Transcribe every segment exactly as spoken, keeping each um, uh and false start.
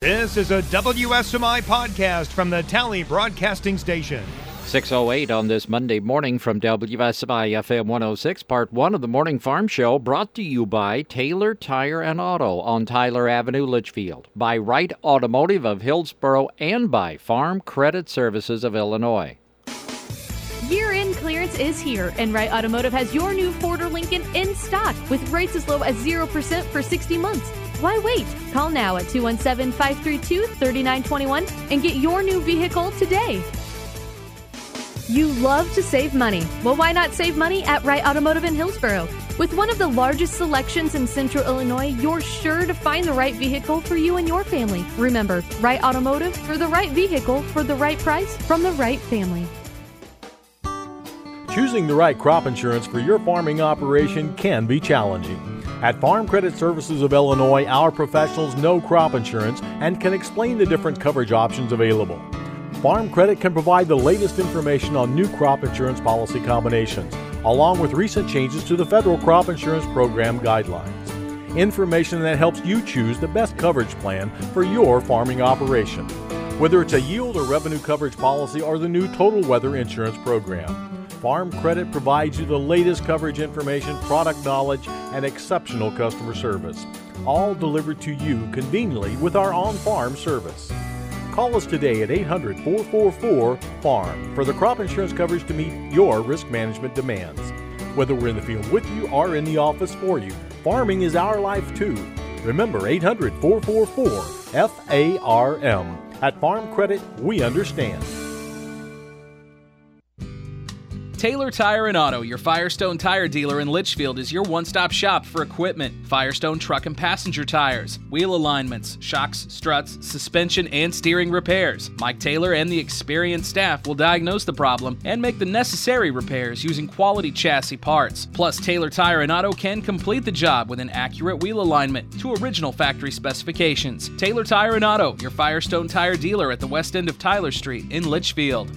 This is a W S M I podcast from the Tally Broadcasting Station. six oh eight on this Monday morning from W S M I F M one oh six, part one of the Morning Farm Show, brought to you by Taylor Tire and Auto on Tyler Avenue, Litchfield, by Wright Automotive of Hillsboro, and by Farm Credit Services of Illinois. Year-end clearance is here, and Wright Automotive has your new Ford or Lincoln in stock with rates as low as zero percent for sixty months. Why wait? Call now at two one seven, five three two, three nine two one and get your new vehicle today. You love to save money. Well, why not save money at Wright Automotive in Hillsboro? With one of the largest selections in Central Illinois, you're sure to find the right vehicle for you and your family. Remember, Wright Automotive, for the right vehicle, for the right price, from the right family. Choosing the right crop insurance for your farming operation can be challenging. At Farm Credit Services of Illinois, our professionals know crop insurance and can explain the different coverage options available. Farm Credit can provide the latest information on new crop insurance policy combinations, along with recent changes to the Federal Crop Insurance Program guidelines. Information that helps you choose the best coverage plan for your farming operation, whether it's a yield or revenue coverage policy or the new Total Weather Insurance Program. Farm Credit provides you the latest coverage information, product knowledge, and exceptional customer service, all delivered to you conveniently with our on-farm service. Call us today at eight hundred, four four four, farm for the crop insurance coverage to meet your risk management demands. Whether we're in the field with you or in the office for you, farming is our life too. Remember eight hundred, four four four, F A R M. At Farm Credit, we understand. Taylor Tire and Auto, your Firestone tire dealer in Litchfield, is your one-stop shop for equipment. Firestone truck and passenger tires, wheel alignments, shocks, struts, suspension, and steering repairs. Mike Taylor and the experienced staff will diagnose the problem and make the necessary repairs using quality chassis parts. Plus, Taylor Tire and Auto can complete the job with an accurate wheel alignment to original factory specifications. Taylor Tire and Auto, your Firestone tire dealer at the west end of Tyler Street in Litchfield.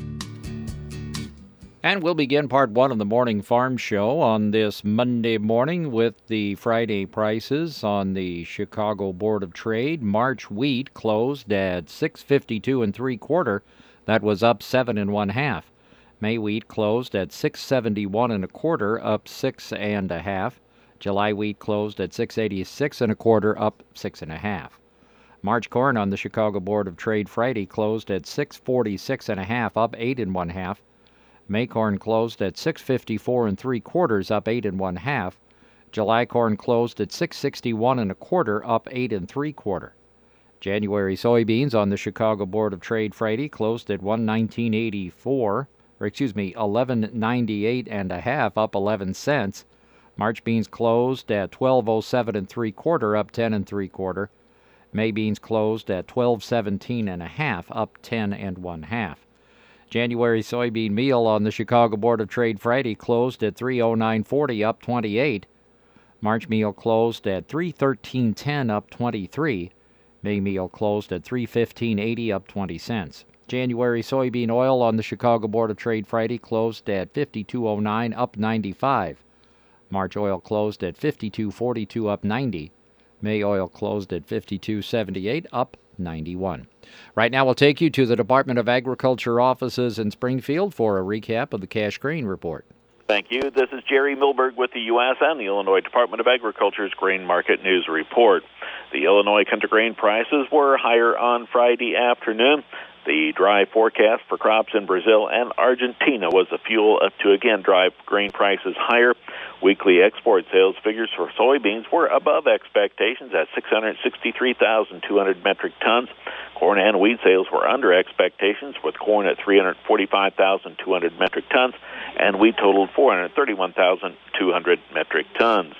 And we'll begin part one of the Morning Farm Show on this Monday morning with the Friday prices on the Chicago Board of Trade. March wheat closed at six fifty-two and three quarter. That was up seven and one half. May wheat closed at six seventy-one and a quarter, up six and a half. July wheat closed at six eighty-six and a quarter, up six and a half. March corn on the Chicago Board of Trade Friday closed at six forty-six and a half, up eight and one half. May corn closed at six fifty-four and three quarters, up eight and one half. July corn closed at six sixty-one and a quarter, up eight and three quarter. January soybeans on the Chicago Board of Trade Friday closed at one nineteen eighty-four, or excuse me, eleven ninety-eight and a half, up eleven cents. March beans closed at twelve oh seven and three quarter, up ten and three quarter. May beans closed at twelve seventeen and a half, up ten and one half. January soybean meal on the Chicago Board of Trade Friday closed at three oh nine forty, up twenty-eight. March meal closed at three thirteen ten, up twenty-three. May meal closed at three fifteen eighty, up twenty cents. January soybean oil on the Chicago Board of Trade Friday closed at fifty-two oh nine, up ninety-five. March oil closed at fifty-two forty-two, up ninety. May oil closed at fifty-two seventy-eight, up ninety-one. Right now we'll take you to the Department of Agriculture offices in Springfield for a recap of the cash grain report. Thank you. This is Jerry Milberg with the U S and the Illinois Department of Agriculture's Grain Market News Report. The Illinois country grain prices were higher on Friday afternoon. The dry forecast for crops in Brazil and Argentina was the fuel to again drive grain prices higher. Weekly export sales figures for soybeans were above expectations at six hundred sixty-three thousand two hundred metric tons. Corn and wheat sales were under expectations, with corn at three hundred forty-five thousand two hundred metric tons and wheat totaled four hundred thirty-one thousand two hundred metric tons.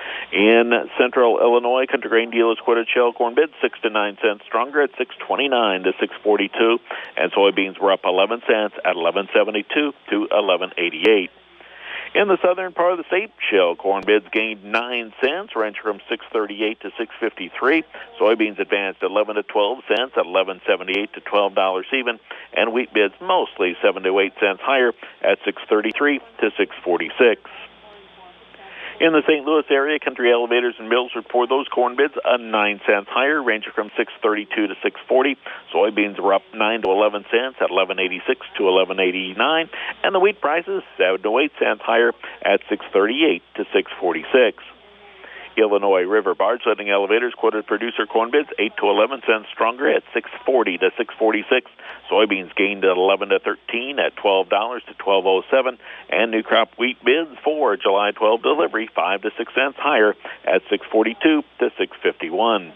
In central Illinois, country grain dealers quoted shell corn bids six to nine cents stronger at six twenty-nine to six forty-two, and soybeans were up eleven cents at eleven seventy-two to eleven eighty-eight. In the southern part of the state, shell corn bids gained nine cents, ranging from six thirty-eight to six fifty-three. Soybeans advanced eleven to twelve cents at eleven seventy-eight to twelve dollars even, and wheat bids mostly seven to eight cents higher at six thirty-three to six forty-six. In the Saint Louis area, Country Elevators and Mills report those corn bids uh, nine cents higher, ranging from six thirty-two to six forty. Soybeans were up nine to eleven cents at eleven eighty-six to eleven eighty-nine, and the wheat prices seven to eight cents higher at six thirty-eight to six forty-six. Illinois River barge loading elevators quoted producer corn bids eight to eleven cents stronger at six forty to six forty-six. Soybeans gained at eleven to thirteen at twelve dollars to twelve oh seven, and new crop wheat bids for July twelfth delivery five to six cents higher at six forty-two to six fifty-one.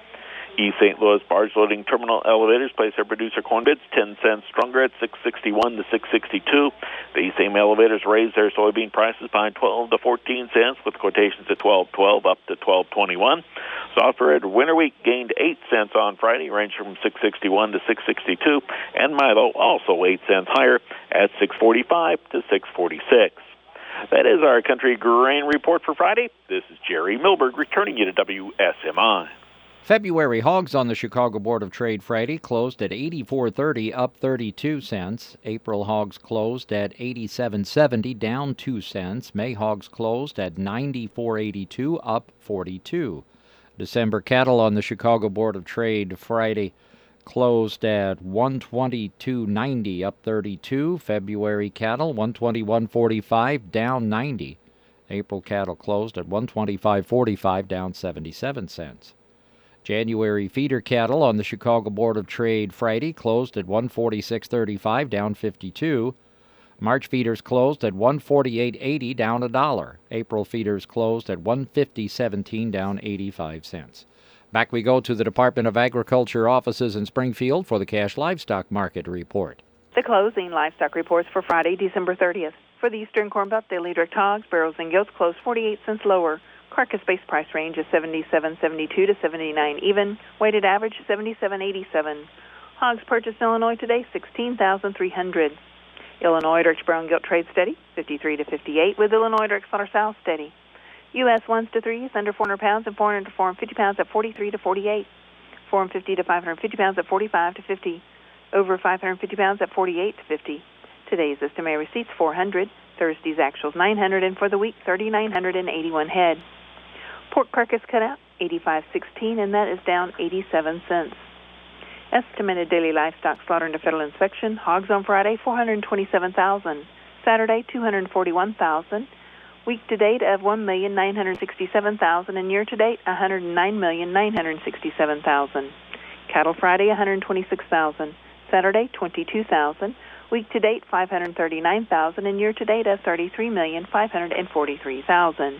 East Saint Louis barge loading terminal elevators place their producer corn bids ten cents stronger at six sixty-one to six sixty-two. These same elevators raised their soybean prices by twelve to fourteen cents, with quotations at twelve twelve up to twelve twenty-one. Softwood winter wheat gained eight cents on Friday, ranged from six sixty-one to six sixty-two, and Milo also eight cents higher at six forty-five to six forty-six. That is our country grain report for Friday. This is Jerry Milberg returning you to W S M I. February hogs on the Chicago Board of Trade Friday closed at eighty-four thirty, up thirty-two cents. April hogs closed at eighty-seven seventy, down two cents. May hogs closed at ninety-four eighty-two, up forty-two. December cattle on the Chicago Board of Trade Friday closed at one twenty-two ninety, up thirty-two. February cattle one twenty-one forty-five, down ninety. April cattle closed at one twenty-five forty-five, down seventy-seven cents. January feeder cattle on the Chicago Board of Trade Friday closed at one forty-six thirty-five, down fifty-two. March feeders closed at one forty-eight eighty, down a dollar. April feeders closed at one fifty seventeen, down eighty-five cents. Back we go to the Department of Agriculture offices in Springfield for the cash livestock market report. The closing livestock reports for Friday, December thirtieth. For the Eastern Corn Belt, daily direct hogs, barrels, and gilts closed forty-eight cents lower. Carcass base price range is seventy-seven seventy-two to seventy-nine even. Weighted average seventy-seven eighty-seven. Hogs purchased in Illinois today sixteen thousand three hundred. Illinois direct brown gilt trade steady fifty-three to fifty-eight, with Illinois direct slaughter south steady. U S ones to threes under four hundred pounds and four hundred to four hundred fifty pounds at forty-three to forty-eight. four hundred fifty to five hundred fifty pounds at forty-five to fifty. Over five hundred fifty pounds at forty-eight to fifty. Today's estimated receipts four hundred. Thursday's actuals nine hundred, and for the week three thousand nine hundred eighty-one head. Pork carcass cutout, eighty-five sixteen, and that is down eighty-seven cents. Estimated daily livestock slaughter into federal inspection. Hogs on Friday, four hundred twenty-seven thousand. Saturday, two hundred forty-one thousand. Week to date of one million nine hundred sixty-seven thousand, and year to date, one hundred nine million nine hundred sixty-seven thousand. Cattle Friday, one hundred twenty-six thousand. Saturday, twenty-two thousand. Week to date, five hundred thirty-nine thousand, and year to date of thirty-three million five hundred forty-three thousand.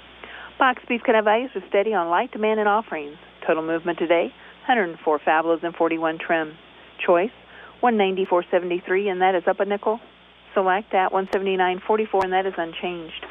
Box beef cutout values are steady on light demand and offerings. Total movement today, one hundred four fabulas and forty-one trim. Choice, one ninety-four seventy-three, and that is up a nickel. Select at one seventy-nine forty-four, and that is unchanged.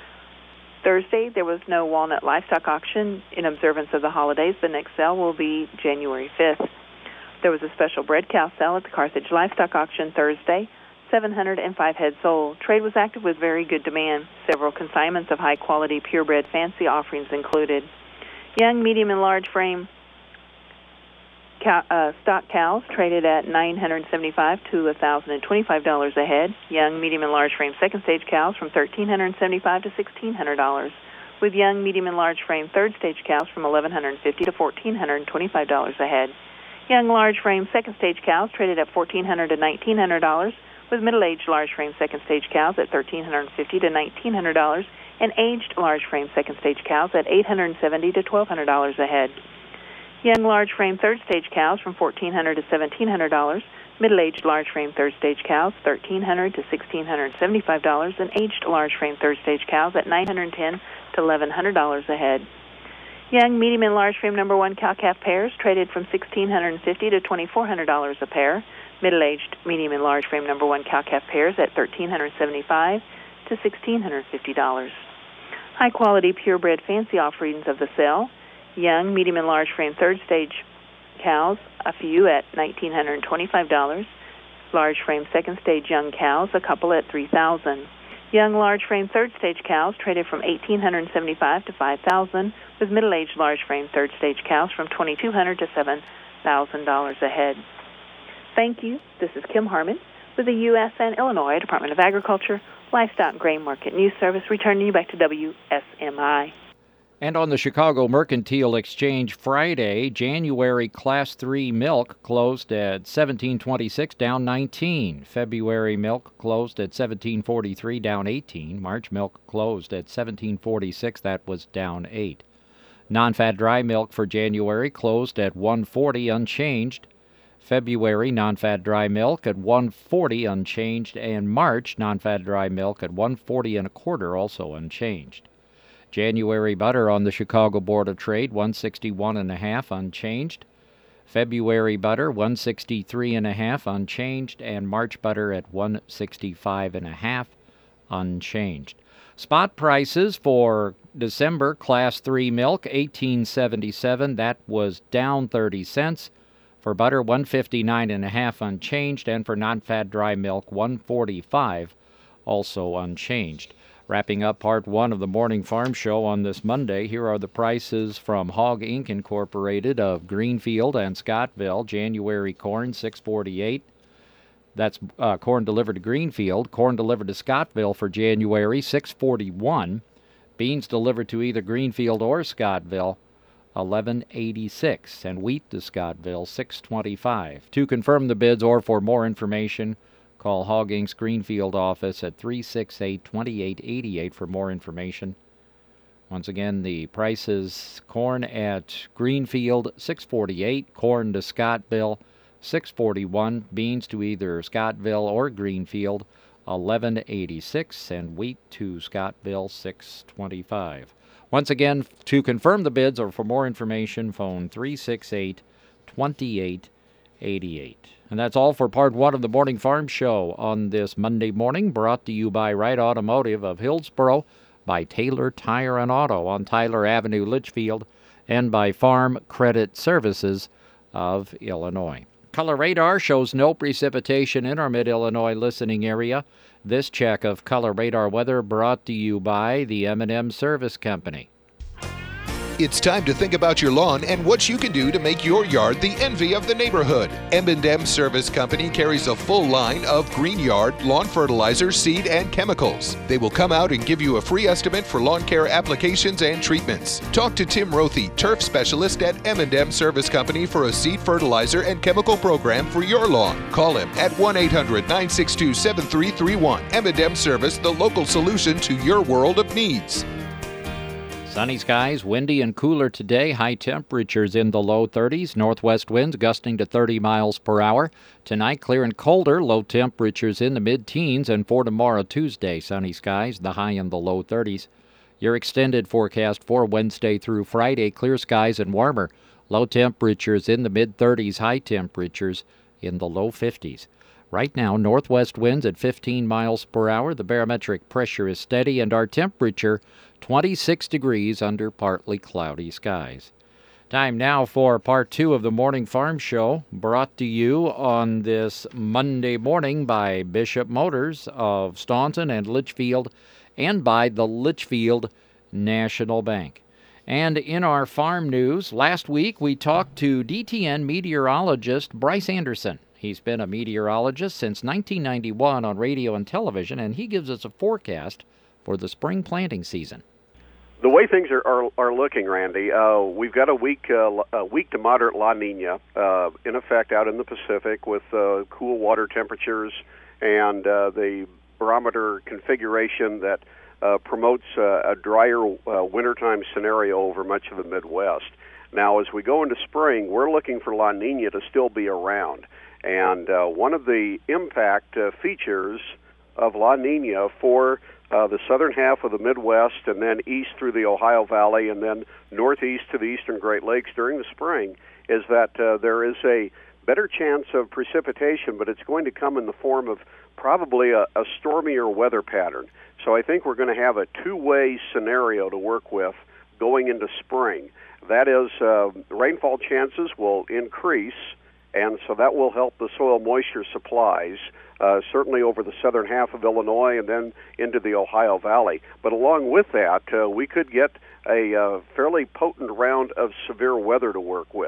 Thursday, there was no walnut livestock auction in observance of the holidays. The next sale will be January fifth. There was a special bred cow sale at the Carthage Livestock Auction Thursday. seven hundred five head sold. Trade was active with very good demand. Several consignments of high-quality purebred fancy offerings included. Young, medium, and large frame cow, uh, stock cows traded at nine hundred seventy-five dollars to one thousand twenty-five dollars a head. Young, medium, and large frame second stage cows from one thousand three hundred seventy-five dollars to one thousand six hundred dollars. With young, medium, and large frame third stage cows from one thousand one hundred fifty dollars to one thousand four hundred twenty-five dollars a head. Young, large frame second stage cows traded at one thousand four hundred dollars to one thousand nine hundred dollars. With middle-aged large-frame second-stage cows at one thousand three hundred fifty dollars to one thousand nine hundred dollars, and aged large-frame second-stage cows at eight hundred seventy dollars to one thousand two hundred dollars a head. Young large-frame third-stage cows from one thousand four hundred dollars to one thousand seven hundred dollars, middle-aged large-frame third-stage cows one thousand three hundred dollars to one thousand six hundred seventy-five dollars, and aged large-frame third-stage cows at nine hundred ten dollars to eleven hundred dollars a head. Young, medium, and large-frame number one cow-calf pairs traded from one thousand six hundred fifty dollars to two thousand four hundred dollars a pair. Middle-aged, medium, and large frame number one cow-calf pairs at one thousand three hundred seventy-five dollars to one thousand six hundred fifty dollars. High-quality purebred fancy offerings of the sale. Young, medium, and large frame third-stage cows, a few at one thousand nine hundred twenty-five dollars. Large frame second-stage young cows, a couple at three thousand dollars. Young, large frame third-stage cows traded from one thousand eight hundred seventy-five dollars to five thousand dollars, with middle-aged large frame third-stage cows from two thousand two hundred dollars to seven thousand dollars a head. Thank you. This is Kim Harmon with the U S and Illinois Department of Agriculture Livestock Grain Market News Service, returning you back to W S M I. And on the Chicago Mercantile Exchange Friday, January Class three milk closed at seventeen twenty-six, down nineteen. February milk closed at seventeen forty-three, down eighteen. March milk closed at seventeen forty-six, that was down eight. Non-fat dry milk for January closed at one forty, unchanged. February non-fat dry milk at one forty, unchanged, and March non-fat dry milk at one forty and a quarter, also unchanged. January butter on the Chicago Board of Trade, one sixty-one and a half, unchanged. February butter, one sixty-three and a half, unchanged, and March butter at one sixty-five and a half, unchanged. Spot prices for December Class three milk, eighteen seventy-seven, that was down thirty cents. For butter, one fifty-nine and a half, unchanged, and for non-fat dry milk, one forty-five, also unchanged. Wrapping up part one of the Morning Farm Show on this Monday, here are the prices from Hog Incorporated. Incorporated of Greenfield and Scottville. January corn, six forty-eight. That's uh, corn delivered to Greenfield. Corn delivered to Scottville for January, six forty-one. Beans delivered to either Greenfield or Scottville, eleven eighty-six. And wheat to Scottville, six twenty-five. To confirm the bids or for more information, call Hog Incorporated's Greenfield office at three six eight, two eight eight eight for more information. Once again, the prices: corn at Greenfield, six forty-eight. Corn to Scottville, six forty-one. Beans to either Scottville or Greenfield, eleven eighty-six. And wheat to Scottville, six twenty-five. Once again, to confirm the bids or for more information, phone three six eight, two eight eight eight. And that's all for part one of the Morning Farm Show on this Monday morning, brought to you by Wright Automotive of Hillsboro, by Taylor Tire and Auto on Tyler Avenue, Litchfield, and by Farm Credit Services of Illinois. Color radar shows no precipitation in our mid-Illinois listening area. This check of color radar weather brought to you by the M and M Service Company. It's time to think about your lawn and what you can do to make your yard the envy of the neighborhood. M and M Service Company carries a full line of green yard, lawn fertilizer, seed, and chemicals. They will come out and give you a free estimate for lawn care applications and treatments. Talk to Tim Rothy, turf specialist at M and M Service Company, for a seed fertilizer and chemical program for your lawn. Call him at one eight hundred, nine six two, seven three three one. M and M Service, the local solution to your world of needs. Sunny skies, windy and cooler today. High temperatures in the low thirties. Northwest winds gusting to thirty miles per hour. Tonight, clear and colder. Low temperatures in the mid-teens. And for tomorrow, Tuesday, sunny skies, the high in the low thirties. Your extended forecast for Wednesday through Friday, clear skies and warmer. Low temperatures in the mid-thirties. High temperatures in the low fifties. Right now, northwest winds at fifteen miles per hour. The barometric pressure is steady, and our temperature twenty-six degrees under partly cloudy skies. Time now for part two of the Morning Farm Show, brought to you on this Monday morning by Bishop Motors of Staunton and Litchfield, and by the Litchfield National Bank. And in our farm news, last week we talked to D T N meteorologist Bryce Anderson. He's been a meteorologist since nineteen ninety-one on radio and television, and he gives us a forecast for the spring planting season. The way things are are, are looking, Randy, uh, we've got a weak, uh, a weak to moderate La Nina uh, in effect out in the Pacific, with uh, cool water temperatures and uh, the barometer configuration that uh, promotes uh, a drier uh, wintertime scenario over much of the Midwest. Now, as we go into spring, we're looking for La Nina to still be around. And uh, one of the impact uh, features of La Nina for uh, the southern half of the Midwest, and then east through the Ohio Valley, and then northeast to the eastern Great Lakes during the spring, is that uh, there is a better chance of precipitation, but it's going to come in the form of probably a, a stormier weather pattern. So I think we're going to have a two-way scenario to work with going into spring. That is, uh, rainfall chances will increase, and so that will help the soil moisture supplies, uh, certainly over the southern half of Illinois and then into the Ohio Valley. But along with that, uh, we could get a uh, fairly potent round of severe weather to work with.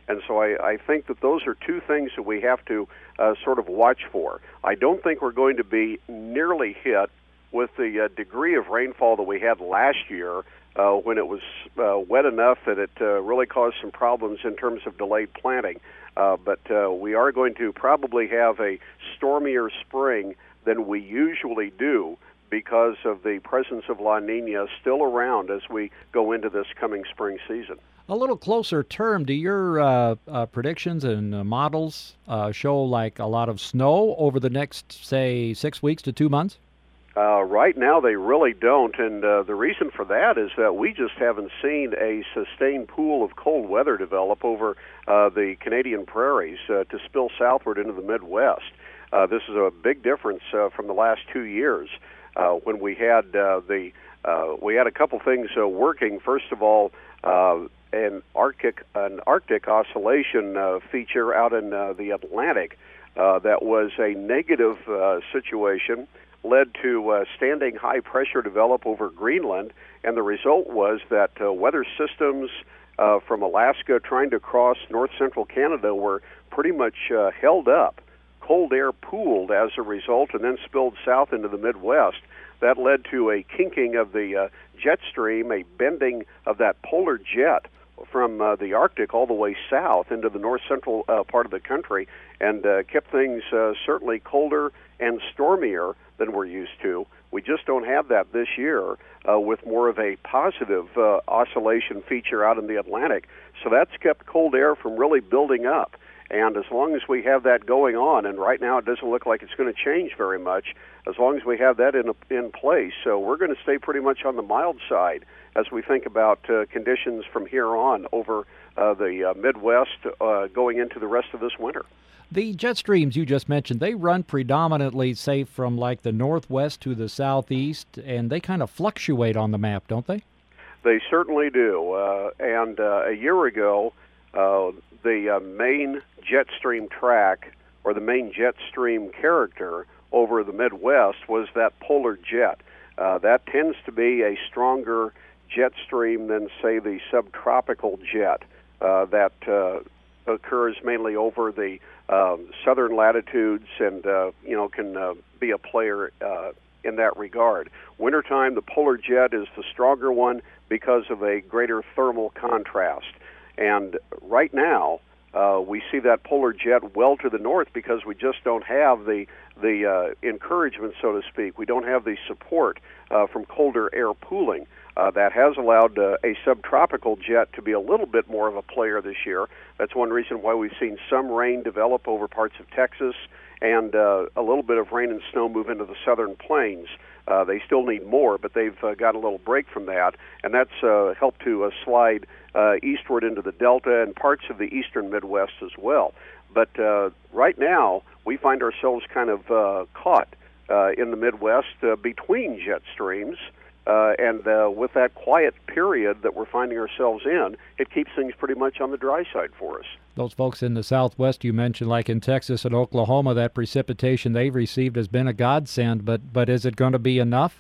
And so I, I think that those are two things that we have to uh, sort of watch for. I don't think we're going to be nearly hit with the uh, degree of rainfall that we had last year uh, when it was uh, wet enough that it uh, really caused some problems in terms of delayed planting. Uh, but uh, we are going to probably have a stormier spring than we usually do because of the presence of La Nina still around as we go into this coming spring season. A little closer term, do your uh, uh, predictions and uh, models uh, show like a lot of snow over the next, say, six weeks to two months? Uh, right now, they really don't, and uh, the reason for that is that we just haven't seen a sustained pool of cold weather develop over uh, the Canadian prairies uh, to spill southward into the Midwest. Uh, this is a big difference uh, from the last two years uh, when we had uh, the uh, we had a couple things uh, working. First of all, uh, an Arctic an Arctic oscillation uh, feature out in uh, the Atlantic uh, that was a negative uh, situation. Led to uh, standing high pressure develop over Greenland, and the result was that uh, weather systems uh, from Alaska trying to cross north central Canada were pretty much uh, held up. Cold air pooled as a result and then spilled south into the Midwest. That led to a kinking of the uh, jet stream, a bending of that polar jet from uh, the Arctic all the way south into the north central uh, part of the country, and uh, kept things uh, certainly colder and stormier than we're used to. We just don't have that this year uh, with more of a positive uh, oscillation feature out in the Atlantic. So that's kept cold air from really building up. And as long as we have that going on, and right now it doesn't look like it's going to change very much, as long as we have that in, in place, so we're going to stay pretty much on the mild side as we think about uh, conditions from here on over uh, the uh, Midwest uh, going into the rest of this winter. The jet streams you just mentioned, they run predominantly, say, from like the northwest to the southeast, and they kind of fluctuate on the map, don't they? They certainly do. Uh, and uh, a year ago, uh, the uh, main jet stream track, or the main jet stream character over the Midwest, was that polar jet. Uh, that tends to be a stronger jet stream than, say, the subtropical jet uh, that uh, occurs mainly over the um, southern latitudes and, uh, you know, can uh, be a player uh, in that regard. Wintertime, the polar jet is the stronger one because of a greater thermal contrast. And right now, uh, we see that polar jet well to the north because we just don't have the the uh, encouragement, so to speak. We don't have the support uh, from colder air pooling. Uh, that has allowed uh, a subtropical jet to be a little bit more of a player this year. That's one reason why we've seen some rain develop over parts of Texas and uh, a little bit of rain and snow move into the southern plains. Uh, they still need more, but they've uh, got a little break from that, and that's uh, helped to uh, slide uh, eastward into the Delta and parts of the eastern Midwest as well. But uh, right now, we find ourselves kind of uh, caught uh, in the Midwest uh, between jet streams. Uh, and uh, with that quiet period that we're finding ourselves in, it keeps things pretty much on the dry side for us. Those folks in the Southwest you mentioned, like in Texas and Oklahoma, that precipitation they've received has been a godsend, but but is it going to be enough?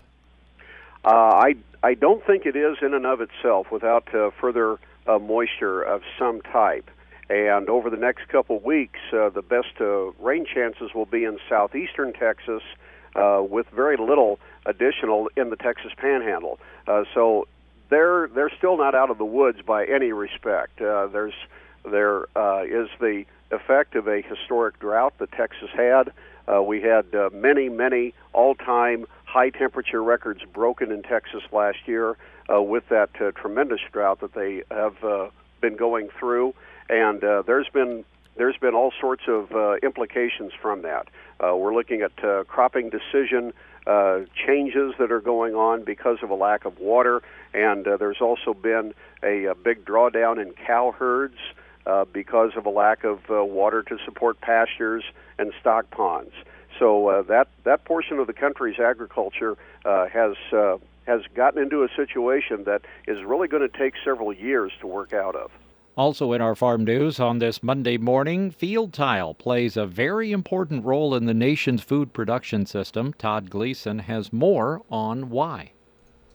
Uh, I, I don't think it is in and of itself without uh, further uh, moisture of some type. And over the next couple weeks, uh, the best uh, rain chances will be in southeastern Texas, Uh, with very little additional in the Texas Panhandle. Uh, so they're they're still not out of the woods by any respect. Uh, there's there uh, is the effect of a historic drought that Texas had. Uh, we had uh, many many all-time high temperature records broken in Texas last year uh, with that uh, tremendous drought that they have uh, been going through, and uh, there's been There's been all sorts of uh, implications from that. Uh, we're looking at uh, cropping decision uh, changes that are going on because of a lack of water, and uh, there's also been a, a big drawdown in cow herds uh, because of a lack of uh, water to support pastures and stock ponds. So uh, that that portion of the country's agriculture uh, has uh, has gotten into a situation that is really going to take several years to work out of. Also in our farm news on this Monday morning, field tile plays a very important role in the nation's food production system. Todd Gleason has more on why.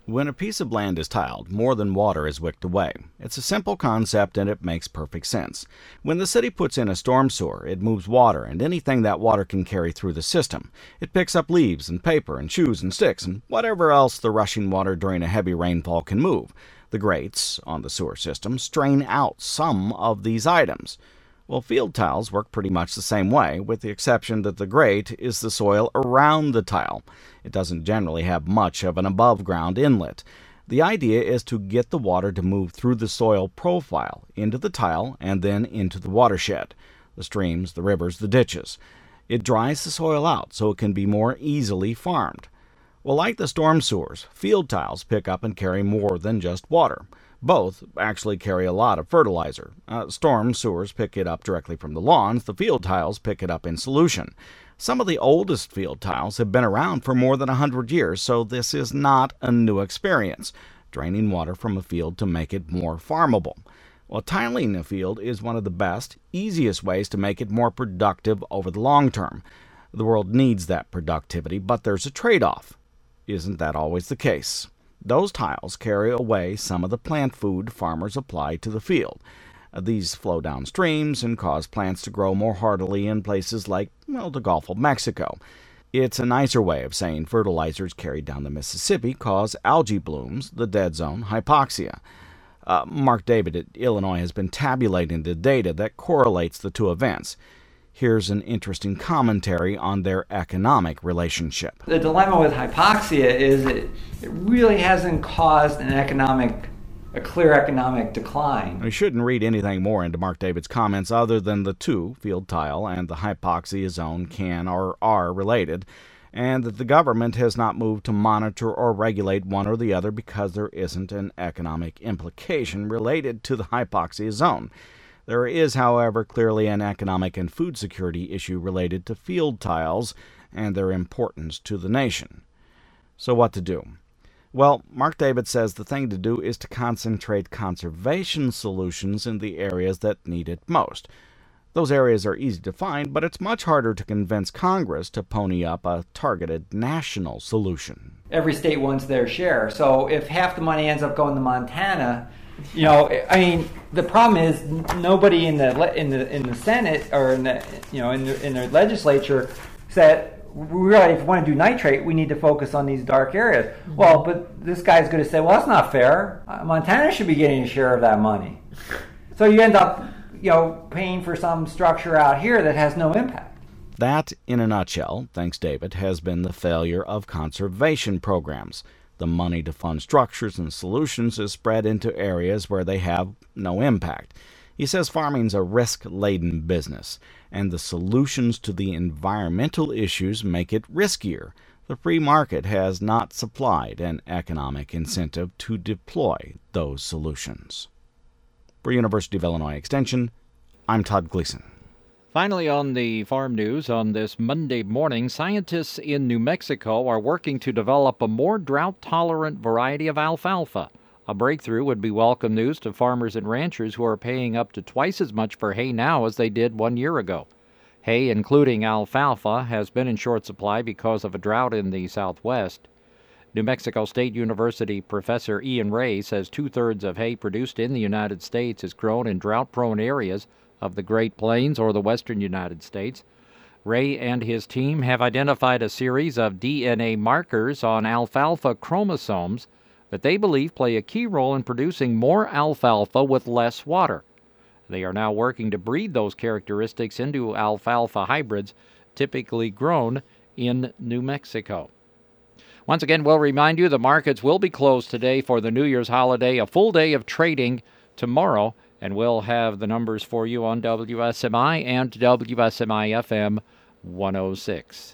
When a piece of land is tiled, more than water is wicked away. It's a simple concept and it makes perfect sense. When the city puts in a storm sewer, it moves water and anything that water can carry through the system. It picks up leaves and paper and shoes and sticks and whatever else the rushing water during a heavy rainfall can move. The grates on the sewer system strain out some of these items. Well, field tiles work pretty much the same way, with the exception that the grate is the soil around the tile. It doesn't generally have much of an above-ground inlet. The idea is to get the water to move through the soil profile, into the tile, and then into the watershed, the streams, the rivers, the ditches. It dries the soil out so it can be more easily farmed. Well, like the storm sewers, field tiles pick up and carry more than just water. Both actually carry a lot of fertilizer. Uh, storm sewers pick it up directly from the lawns. The field tiles pick it up in solution. Some of the oldest field tiles have been around for more than one hundred years, so this is not a new experience, draining water from a field to make it more farmable. Well, tiling a field is one of the best, easiest ways to make it more productive over the long term. The world needs that productivity, but there's a trade-off. Isn't that always the case? Those tiles carry away some of the plant food farmers apply to the field. These flow down streams and cause plants to grow more heartily in places like, well, the Gulf of Mexico. It's a nicer way of saying fertilizers carried down the Mississippi cause algae blooms, the dead zone, hypoxia. Uh, Mark David at Illinois has been tabulating the data that correlates the two events. Here's an interesting commentary on their economic relationship. The dilemma with hypoxia is it, it really hasn't caused an economic, a clear economic decline. We shouldn't read anything more into Mark David's comments other than the two, field tile and the hypoxia zone, can or are related, and that the government has not moved to monitor or regulate one or the other because there isn't an economic implication related to the hypoxia zone. There is, however, clearly an economic and food security issue related to field tiles and their importance to the nation. So what to do? Well, Mark David says the thing to do is to concentrate conservation solutions in the areas that need it most. Those areas are easy to find, but it's much harder to convince Congress to pony up a targeted national solution. Every state wants their share, so if half the money ends up going to Montana, you know, I mean, the problem is nobody in the in the in the Senate or in the you know in the, in the legislature said, really, if we want to do nitrate, we need to focus on these dark areas. Mm-hmm. Well, but this guy's going to say, well, that's not fair. Uh, Montana should be getting a share of that money. So you end up, you know, paying for some structure out here that has no impact. That, in a nutshell, thanks David, has been the failure of conservation programs. The money to fund structures and solutions is spread into areas where they have no impact. He says farming's a risk-laden business, and the solutions to the environmental issues make it riskier. The free market has not supplied an economic incentive to deploy those solutions. For University of Illinois Extension, I'm Todd Gleason. Finally, on the farm news on this Monday morning, scientists in New Mexico are working to develop a more drought-tolerant variety of alfalfa. A breakthrough would be welcome news to farmers and ranchers who are paying up to twice as much for hay now as they did one year ago. Hay, including alfalfa, has been in short supply because of a drought in the Southwest. New Mexico State University professor Ian Ray says two-thirds of hay produced in the United States is grown in drought-prone areas of the Great Plains or the western United States. Ray and his team have identified a series of D N A markers on alfalfa chromosomes that they believe play a key role in producing more alfalfa with less water. They are now working to breed those characteristics into alfalfa hybrids typically grown in New Mexico. Once again, we'll remind you the markets will be closed today for the New Year's holiday, a full day of trading tomorrow, and we'll have the numbers for you on W S M I and W S M I F M one oh six.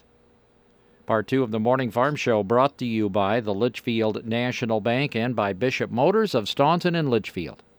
Part two of the Morning Farm Show brought to you by the Litchfield National Bank and by Bishop Motors of Staunton and Litchfield.